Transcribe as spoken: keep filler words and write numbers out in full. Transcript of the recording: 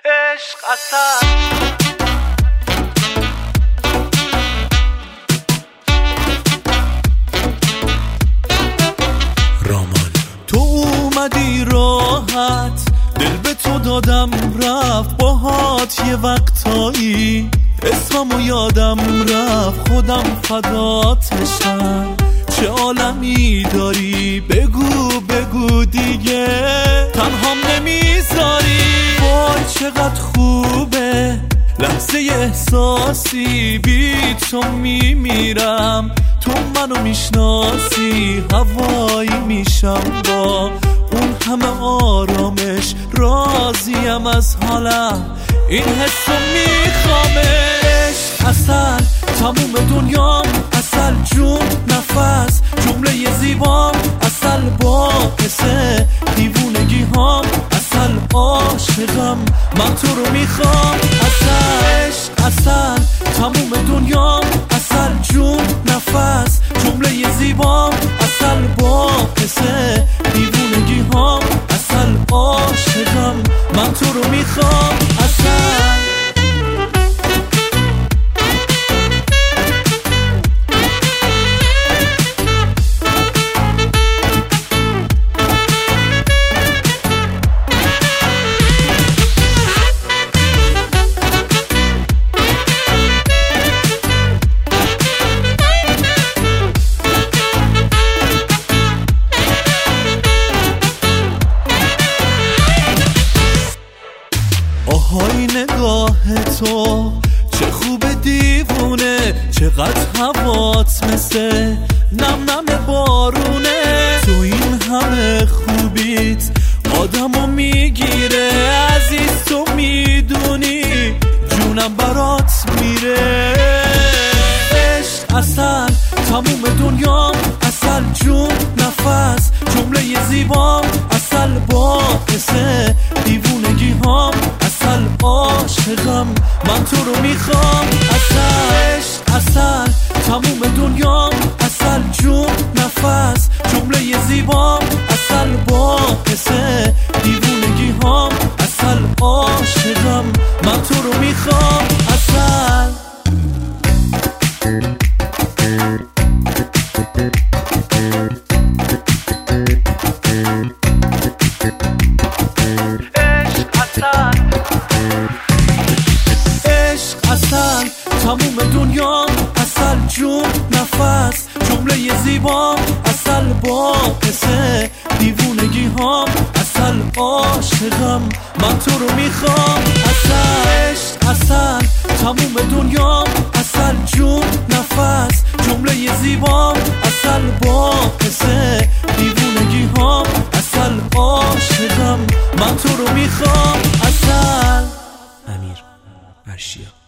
عشق اصل رامان تو اومدی راحت، دل به تو دادم رفت باهات یه وقتایی، اسممو یادم رفت خودم فداتشم. چه عالمی داری بگو بگو دیگه، تنهام نمیذاری. وای چقدر خوبه لحظه احساسی، بی تو میمیرم، تو منو میشناسی. هوایی میشم با اون همه آرامش، راضیم از حالم، این حسو میخوامش. اصل تموم دنیام، اصل جون نفس، جمله زیبام، اصل باعث دیوونگی هام، اصل عاشقم، من تو رو میخوام. اصل اصل تموم دنیام، اصل جون نفس، جمله زیبام، اصل باعث دیوونگی هام، اصل عاشقم، من تو رو میخوام. اصل آهای نگاه تو چه خوب دیوونه، چقدر هوات مثل نم نم بارونه. تو این همه خوبیت آدمو میگیره، عزیز تو میدونی جونم برات میره. عشق اصل تموم دنیام، اصل جون نفس، جمله زیبام، اصل باعث دیوونگی هام، اصل عاشقم، من تو رو میخوام. اصل عشق اصل تموم دنیام، اصل جون نفس، جمله زیبام، اصل باعث دیوونگی هام، اصل عاشقم، من تو رو میخوام. اصل اصل تموم دنیام، اصل جون نفس، جمله زیبام، اصل باعث دیوونگی هام، اصل عاشقم، من تو رو میخوام. اصل عشق اصل تموم دنیام، اصل جون نفس، جمله زیبام، اصل باعث دیوونگی هام، اصل عاشقم، من تو رو میخوام. اصل امیر عرشیا.